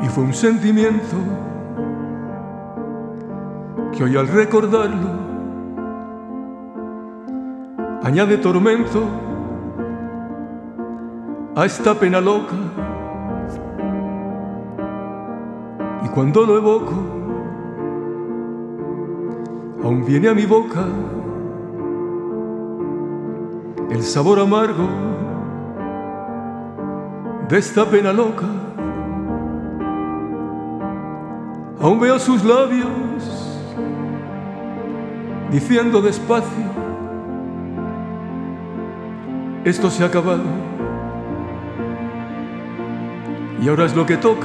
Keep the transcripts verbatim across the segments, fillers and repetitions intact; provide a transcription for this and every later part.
y fue un sentimiento que hoy al recordarlo añade tormento a esta pena loca. Y cuando lo evoco, aún viene a mi boca el sabor amargo de esta pena loca. Aún veo sus labios diciendo despacio: esto se ha acabado y ahora es lo que toca.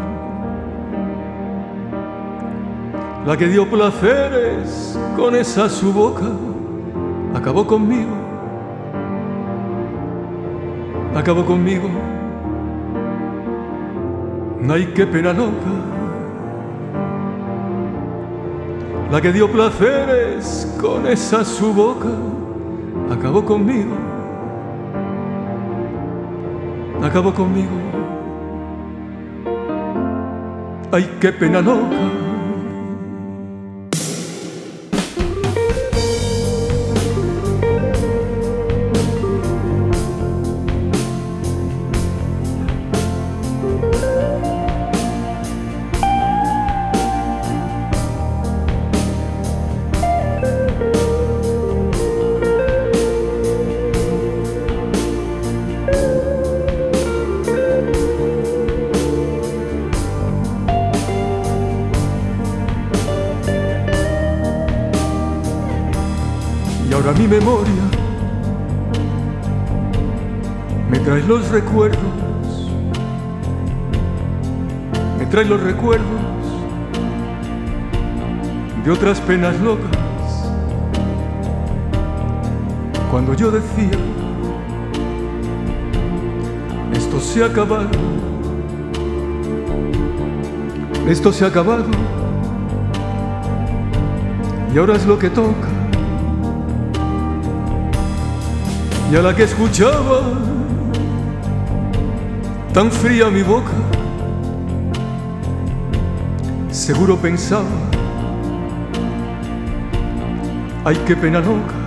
La que dio placeres con esa su boca acabó conmigo, acabó conmigo. Ay, qué pena loca. La que dio placeres con esa su boca acabó conmigo, acabó conmigo. Ay, qué pena loca. Y ahora mi memoria me trae los recuerdos, me trae los recuerdos de otras penas locas. Cuando yo decía: esto se ha acabado, esto se ha acabado, y ahora es lo que toca. Y a la que escuchaba tan fría mi boca, seguro pensaba: ay, qué pena loca.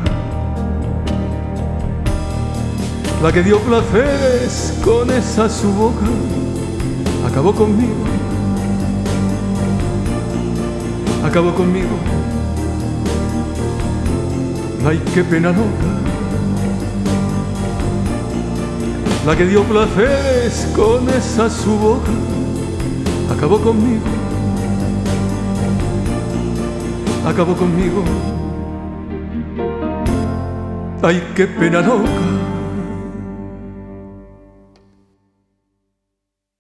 La que dio placeres con esa su boca acabó conmigo, acabó conmigo. Ay, qué pena loca. La que dio placeres con esa su boca acabó conmigo, acabó conmigo. Ay, qué pena loca.